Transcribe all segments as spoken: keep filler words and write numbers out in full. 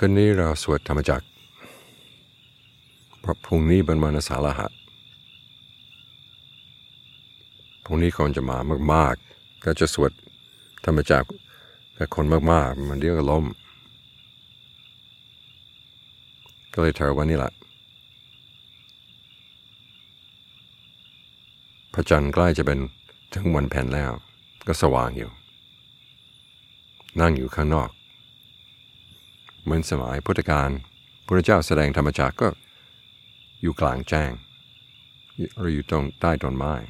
คืนนี้เราสวดธรรมจักรเพราะพรุ่งนี้เป็นวันอาสาฬหะพรุ่งนี้คนจะมามากๆก็จะสวดธรรมจักรกับคนมากๆมันเดี๋ยวก็ล้มก็เลยเธอวันนี้แหละพระจันทร์ใกล้จะเป็นถึงวันแผ่นแล้วก็สว่างอยู่นั่งอยู่ข้างนอกเหมือนสมัยพุทธกาลพระเจ้าแสดงธรรมจักรก็อยู่กลางแจ้งหรืออยู่ตรงใต้ต้นไม้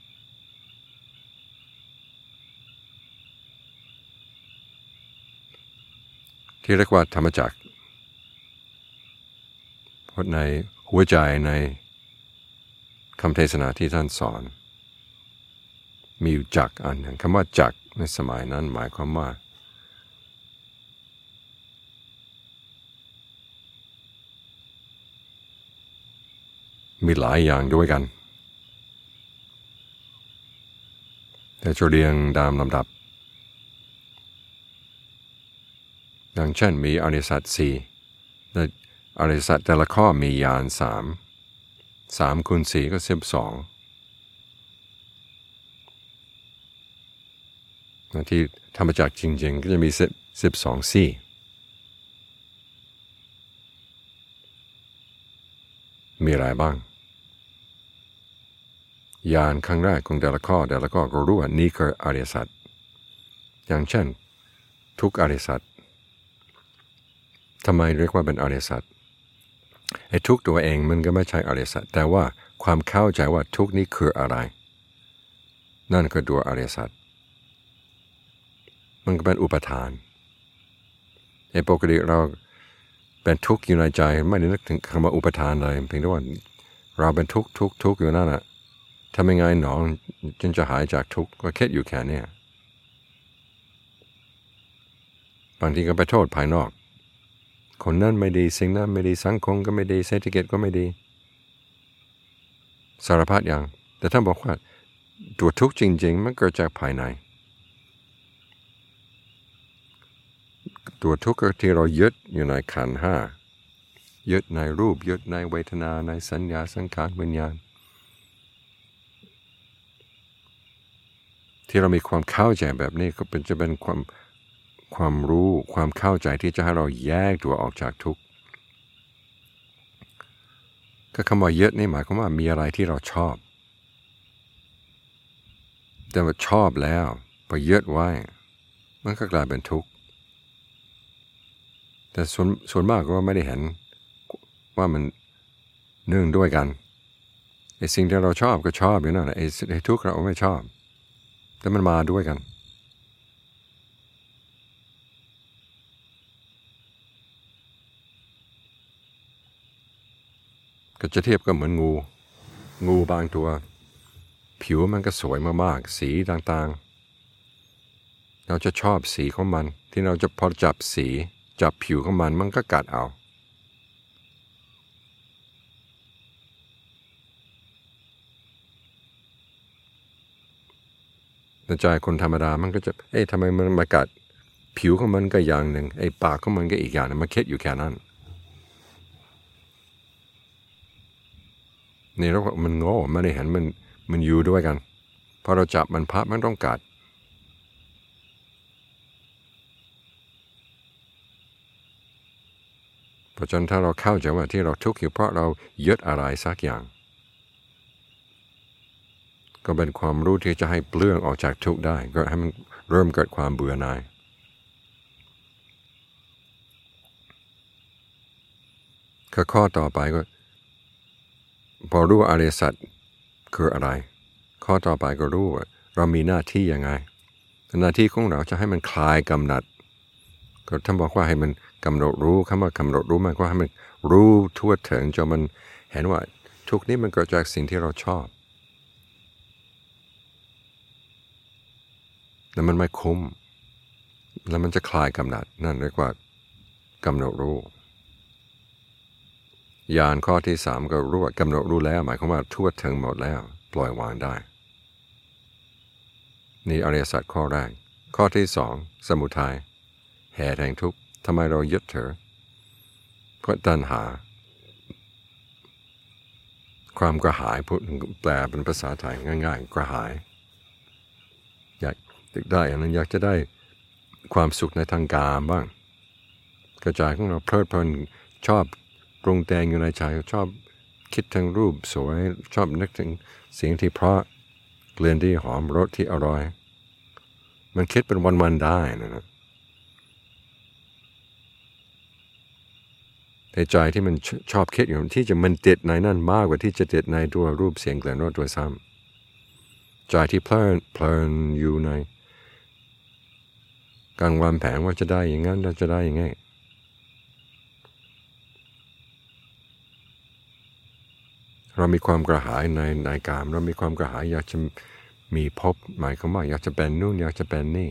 ที่เรียกว่าธรรมจักรเพราะในหัวใจในคำเทศนาที่ท่านสอนมีอยู่จักรอันหนึ่งคำว่าจักรในสมัยนั้นหมายความว่ามีหลายอย่างด้วยกันแต่จะเรียงตามลำดับอย่างเช่นมีอริยสัจสี่และอริยสัจแต่ละข้อมีญาณสามสามคูณสี่ก็สิบสองที่ธรรมจักรจริงๆก็จะมีสิบสองสี่มีอะไรบ้างญาณครั้งแรกของแต่ละข้อแต่ละข้อก็รู้ว่านี่คืออริยสัจอย่างเช่นทุกอริยสัจทำไมเรียกว่าเป็นอริยสัจไอ้ทุกตัวเองมันก็ไม่ใช่อริยสัจแต่ว่าความเข้าใจว่าทุกนี้คืออะไรนั่นคือตัวอริยสัจมันก็เป็นอุปทานไอ้ปกติเราเป็นทุกข์อยู่ในใจไม่ได้นึกถึงคำว่าอุปทานเลยเพียงแต่ว่าเราเป็นทุกข์ทุกข์ทุกข์อยู่นั่นแหละทำยังไงหนอจึงจะหายจากทุกข์ก็คิดอยู่แค่นี้บางทีก็ไปโทษภายนอกคนนั้นไม่ดีสิ่งนั้นไม่ดีสังคมก็ไม่ดีเศรษฐกิจก็ไม่ดีสารพัดอย่างแต่ท่านบอกว่าตัวทุกข์จริงๆมันเกิดจากภายในตัวทุกข์ที่เรายึดอยู่ในขันธ์ห้ายึดในรูปยึดในเวทนาในสัญญาสังขารวิญญาณที่เรามีความเข้าใจแบบนี้ก็เป็นจะเป็นความความรู้ความเข้าใจที่จะให้เราแยกตัวออกจากทุกข์ก็คำว่ายึดนี่หมายความว่ามีอะไรที่เราชอบแต่ว่าชอบแล้วพอยึดไว้มันก็กลายเป็นทุกข์แต่ส่วนส่วนมากก็ไม่ได้เห็นว่ามันเนื่องด้วยกันไอ้สิ่งที่เราชอบก็ชอบอยู่นั่นแหละไอ้ไอ้ทุกข์เราไม่ชอบแต่มันมาด้วยกันก็จะเทียบก็เหมือนงูงูบางตัวผิวมันก็สวยมากๆสีต่างๆเราจะชอบสีของมันที่เราจะพอจับสีจับผิวของมันมันก็กัดเอาแต่ใจคนธรรมดามันก็จะเอ๊ะทำไมมันมากัดผิวของมันก็อย่างหนึ่งไอ้ปากของมันก็อีกอย่างนึงมันคิดอยู่แค่นั้นนี่เราว่ามันโง่ไม่ได้เห็นมันมันอยู่ด้วยกันพอเราจับมันพับมันต้องกัดเพราะฉะนั้นถ้าเราเข้าใจว่าที่เราทุกข์อยู่เพราะเรายึดอะไรสักอย่างก็เป็นความรู้ที่จะให้เปลื้องออกจากทุกข์ได้ก็ให้มันเริ่มเกิดความเบื่อหน่ายข้อต่อไปก็พอรู้ว่าอริยสัจคืออะไรข้อต่อไปก็รู้ว่าเรามีหน้าที่ยังไงหน้าที่ของเราจะให้มันคลายกำหนัดก็ท่านบอกว่าให้มันกำหนดรู้คำว่ากำหนดรู้มันก็ให้มันรู้ทั่วถึงจนมันเห็นว่าทุกนี้มันเกิดจากสิ่งที่เราชอบแล้วมันไม่คุ้มแล้วมันจะคลายกำหนัดนั่นเรียกว่ากำหนดรู้ญาณข้อที่สามก็รู้ว่ากำหนดรู้แล้วหมายความว่าทั่วถึงหมดแล้วปล่อยวางได้นี่อริยสัจข้อแรกข้อที่สองสมุทัยเหตุแห่งทุกข์ทำไมเรายึดถือเพราะตัณหาความกระหายพูดแปลเป็นภาษาไทยง่ายๆกระหายอยากได้อันนั้นอยากจะได้ความสุขในทางกามบ้างกระจายของเราเพลิดเพลินชอบปรุงแต่งอยู่ในใจชอบคิดถึงรูปสวยชอบนึกถึงเสียงที่เพราะกลิ่นที่หอมรสที่อร่อยมันคิดเป็นวันๆได้นะนะในใจที่มันชอบคิดอยู่ที่จะมันติดในนั่นมากกว่าที่จะติดในตัวรูปเสียงกลิ่นรสตัวซ้ำใจที่เพลินเพลินอยู่ในการวางแผนว่าจะได้อย่างนั้นเราจะได้อย่างไงเรามีความกระหายในในกามเรามีความกระหายอยากจะมีภพหมายความว่าอยากจะเป็นนู่นอยากจะเป็นนี่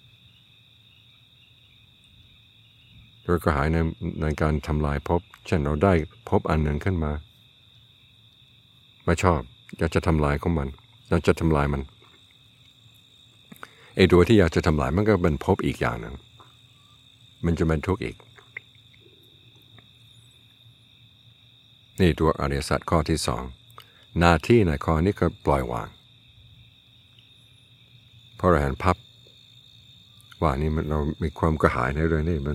โดยกระหายในในการทำลายภพเช่นเราได้ภพอันหนึ่งขึ้นมาไม่ชอบอยากจะทำลายของมันอยากจะทำลายมันไอ้ตัวที่อยากจะทำลายมันก็เป็นภพอีกอย่างหนึ่งมันจะเป็นทุกข์อีกนี่ตัวอริยสัจข้อที่สองหน้าที่ในข้อนี้ก็ปล่อยวางเพราะเราเห็นพับว่านี่มันเรามีความกระหายในเรื่องนี้มัน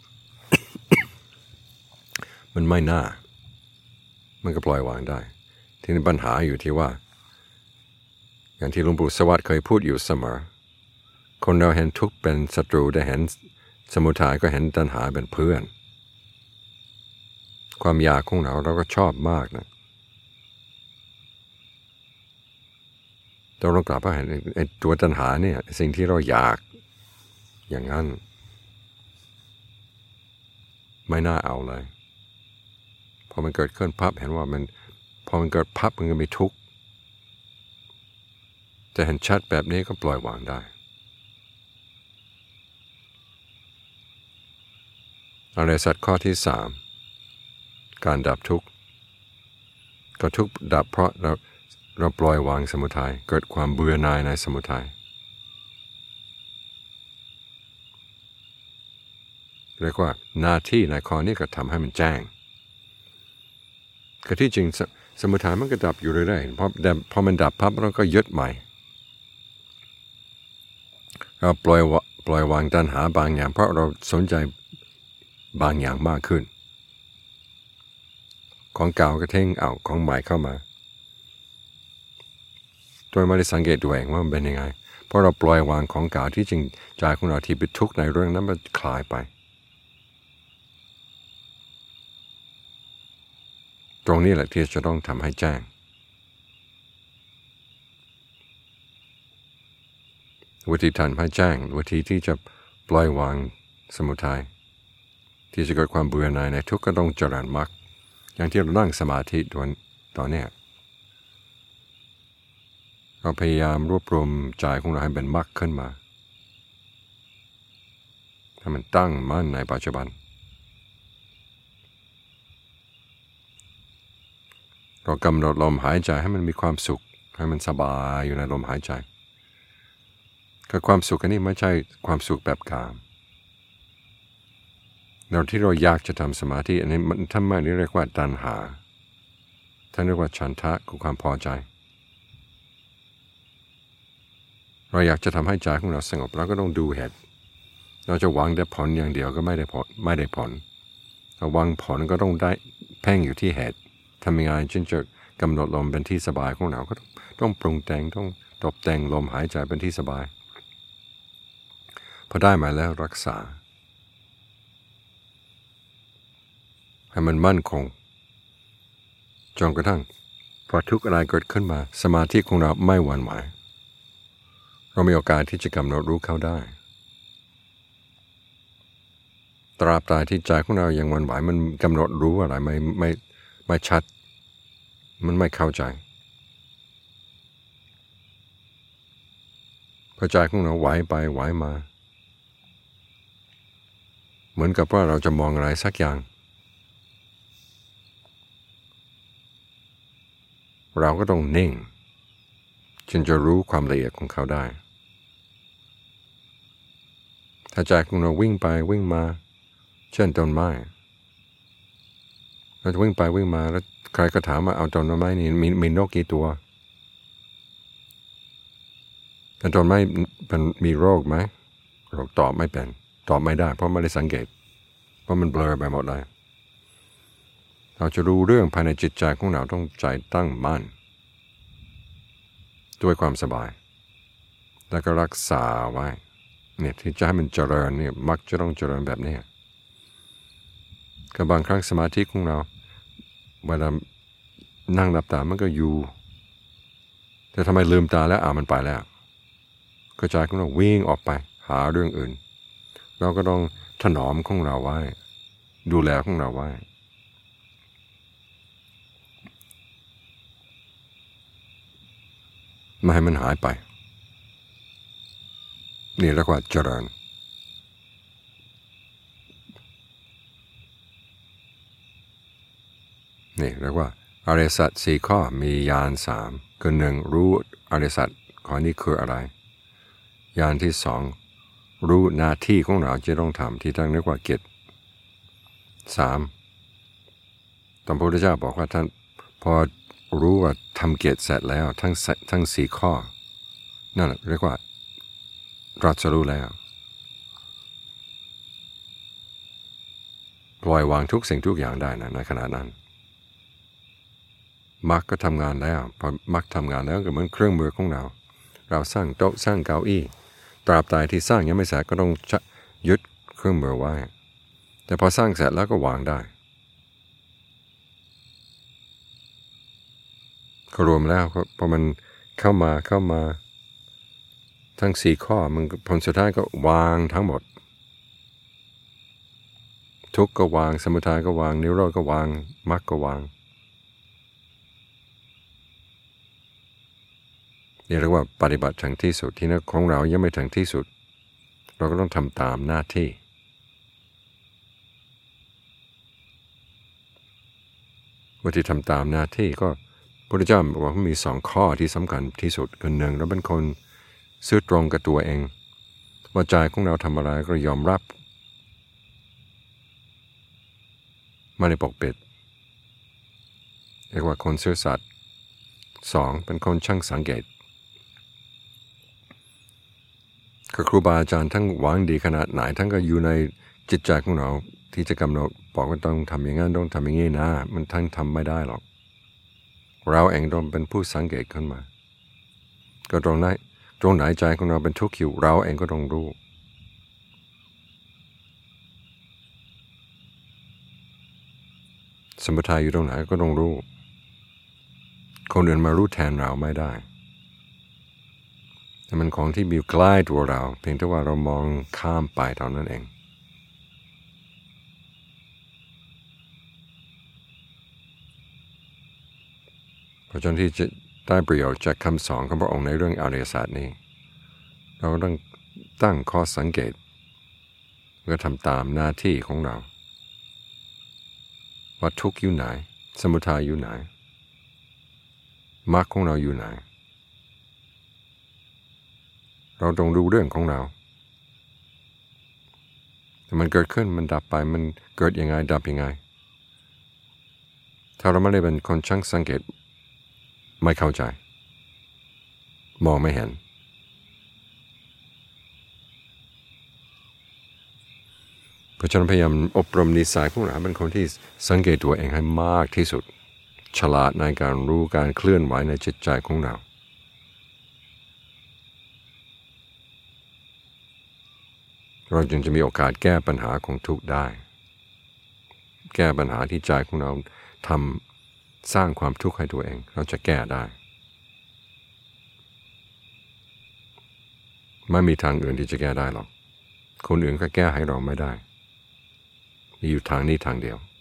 มันไม่น่ามันก็ปล่อยวางได้ทีนี้ปัญหาอยู่ที่ว่าอย่างที่หลวงปู่สวัสดิ์เคยพูดอยู่เสมอคนเราเห็นทุกข์เป็นศัตรูได้เห็นสมุทัยก็เห็นตัณหาเป็นเพื่อนความอยากของเราเราก็ชอบมากนะเราต้องกลับมาเห็นไอ้ตัวตัณหาเนี่ยสิ่งที่เราอยากอย่างนั้นไม่น่าเอาเลยพอมันเกิดขึ้นพับเห็นว่ามันพอมันเกิดพับมันก็มีทุกข์แต่เห็นชัดแบบนี้ก็ปล่อยวางได้อริยสัจข้อที่สามการดับทุกข์ก็ทุกข์ดับเพราะเราเราปล่อยวางสมุทัยเกิดความเบื่อหน่ายในสมุทัยเรียกว่าหน้าที่ในข้อนี้ก็ทำให้มันแจ้งก็ที่จริง ส, สมุทัยมันก็ดับอยู่เรื่อยๆเพราะพอมันดับปั๊บเราก็ยึดใหม่เราปล่อยปล่อยวางตัณหาบางอย่างเพราะเราสนใจบางอย่างมากขึ้นของเก่าก็ทิ้งเอาของใหม่เข้ามาโดยไม่ได้สังเกตตัวเองว่ามันเป็นยังไงเพราะเราปล่อยวางของเก่าที่จริงใจของเราที่เป็นทุกข์ในเรื่องนั้นมันคลายไปตรงนี้แหละที่จะต้องทำให้แจ้งวิธีทำให้แจ้งวิธีที่จะปล่อยวางสมุทัยที่จะเกิดความเบื่อหน่ายในทุกข์ก็ต้องเจริญมรรคอย่างที่เรานั่งสมาธิตอนนี้เราพยายามรวบรวมใจของเราให้เป็นมรรคขึ้นมาให้มันตั้งมั่นในปัจจุบันเรากำหนดลมหายใจให้มันมีความสุขให้มันสบายอยู่ในลมหายใจคือความสุขอันนี้ไม่ใช่ความสุขแบบกามเราที่เราอยากจะทำสมาธิอันนี้มันทำไมนี่เรียกว่าตัณหาท่านเรียกว่าฉันทะคือความพอใจเราอยากจะทำให้ใจของเราสงบเราก็ต้องดูเหตุเราจะหวังแต่ผลอย่างเดียวก็ไม่ได้ผลไม่ได้ผลเราหวังผลก็ต้องได้เพ่งอยู่ที่เหตุทำยังไงจึงจะกำหนดลมเป็นที่สบายของเราก็ต้องต้องปรุงแต่งต้องตกแต่งลมหายใจเป็นที่สบายพอได้มาแล้วรักษาให้มันมั่นคงจนกระทั่งพอทุกข์อะไรเกิดขึ้นมาสมาธิของเราไม่หวั่นไหวเรามีโอกาสที่จะกำหนดรู้เข้าได้ตราบใดที่ใจของเรายังหวั่นไหวมันกำหนดรู้อะไรไม่ไม่ไม่ชัดมันไม่เข้าใจพอใจของเราไหวไปไหวมาเหมือนกับว่าเราจะมองอะไรสักอย่างเราก็ต้องนิ่งจึงจะรู้ความละเอียดของเขาได้ถ้าใจของเราวิ่งไปวิ่งมาเช่นต้นไม้เราจะวิ่งไปวิ่งมาแล้วใครก็ถามว่าเอาต้นไม้นี่มีมีนกกี่ตัวแต่ต้นไม้มันมีโรคไหมเราตอบไม่เป็นตอบไม่ได้เพราะไม่ได้สังเกตเพราะมันเบลอไปหมดเลยเราจะรู้เรื่องภายในจิตใจของเราต้องใจตั้งมั่นด้วยความสบายแล้วก็รักษาไว้เนี่ยที่จะให้มันเจริญเนี่ยมักจะต้องเจริญแบบนี้กับบางครั้งสมาธิของเราเวลานั่งหลับตามันก็อยู่แต่ทำไมลืมตาแล้วอ่ามันไปแล้วกระจายของเราวิ่งออกไปหาเรื่องอื่นเราก็ต้องถนอมของเราไว้ดูแลของเราไว้ไม่ให้มันหายไปนี่เรียกว่าเจริญนี่เรียกว่าอริยสัจสี่ข้อมีญาณสามคือหนึ่งรู้อริยสัจข้อนี้คืออะไรญาณที่สองรู้หน้าที่ของเราจะต้องทำที่ท่านเรียกว่ากิจสามตอนพระพุทธเจ้าบอกว่าท่านพอรู้ว่าทำกิจเสร็จแล้วทั้งทั้งสี่ข้อนั่นเรียกว่าตรัสรู้แล้วปล่อยวางทุกสิ่งทุกอย่างได้นะในขณะนั้นมรรคก็ทำงานแล้วพอมรรคทำงานแล้วก็เหมือนเครื่องมือของเราเราสร้างโต๊ะสร้างเก้าอี้ตราบใดที่สร้างยังไม่เสร็จก็ต้องยึดเครื่องมือไว้แต่พอสร้างเสร็จแล้วก็วางได้ก็รวมแล้วพอมันเข้ามาเข้ามาทั้งสี่ข้อมันผลสุดท้ายก็วางทั้งหมดทุกข์ก็วางสมุทัยก็วางนิโรธก็วางมรรคก็วางนี่เรียกว่าปฏิบัติถึงที่สุดที่นั่นของเรายังไม่ถึงที่สุดเราก็ต้องทำตามหน้าที่วิธีทำตามหน้าที่ก็พระพุทธเจ้าบอกว่ามีสองข้อที่สำคัญที่สุดคือหนึ่งเราเป็นคนซื่อตรงกับตัวเองว่าใจของเราทำอะไรก็ยอมรับไม่ได้ปกปิดเรียกว่าคนซื่อสัตย์สองเป็นคนช่างสังเกตครูบาอาจารย์ทั้งหวังดีขนาดไหนทั้งก็อยู่ในจิตใจของเราที่จะกำหนดบอกว่าต้องทำอย่างนั้นต้องทำอย่างนี้นะมันทั้งทำไม่ได้หรอกเราเองต้องเป็นผู้สังเกตขึ้นมาก็ตรงไหนตรงไหนใจของเราเป็นทุกข์อยู่เราเองก็ต้องรู้สมุทัยอยู่ตรงไหนก็ต้องรู้คนอื่นมารู้แทนเราไม่ได้แต่มันของที่มีใกล้ตัวเราเพียงแต่ว่าเรามองข้ามไปเท่านั้นเองเพราะฉะนั้นที่จะได้ประโยชน์จากคำสอนของพระองค์ในเรื่องอริยสัจนี้เราต้องตั้งข้อสังเกตก็ทำตามหน้าที่ของเราว่าทุกข์อยู่ไหนสมุทัยอยู่ไหนมรรคของเราอยู่ไหนเราต้องดูเรื่องของเราแต่มันเกิดขึ้นมันดับไปมันเกิดยังไงดับยังไงถ้าเราไม่ได้เป็นคนช่างสังเกตไม่เข้าใจมองไม่เห็นเพราะฉะนั้นพยายามอบรมนิสัยของเราเป็นคนที่สังเกตตัวเองให้มากที่สุดฉลาดในการรู้การเคลื่อนไหวในจิตใจของเราเราจึงจะมีโอกาสแก้ปัญหาของทุกข์ได้แก้ปัญหาที่ใจของเราทำสร้างความทุกข์ให้ตัวเองเราจะแก้ได้ไม่มีทางอื่นที่จะแก้ได้หรอกคนอื่นก็แก้ให้เราไม่ได้มีอยู่ทางนี้ทางเดียว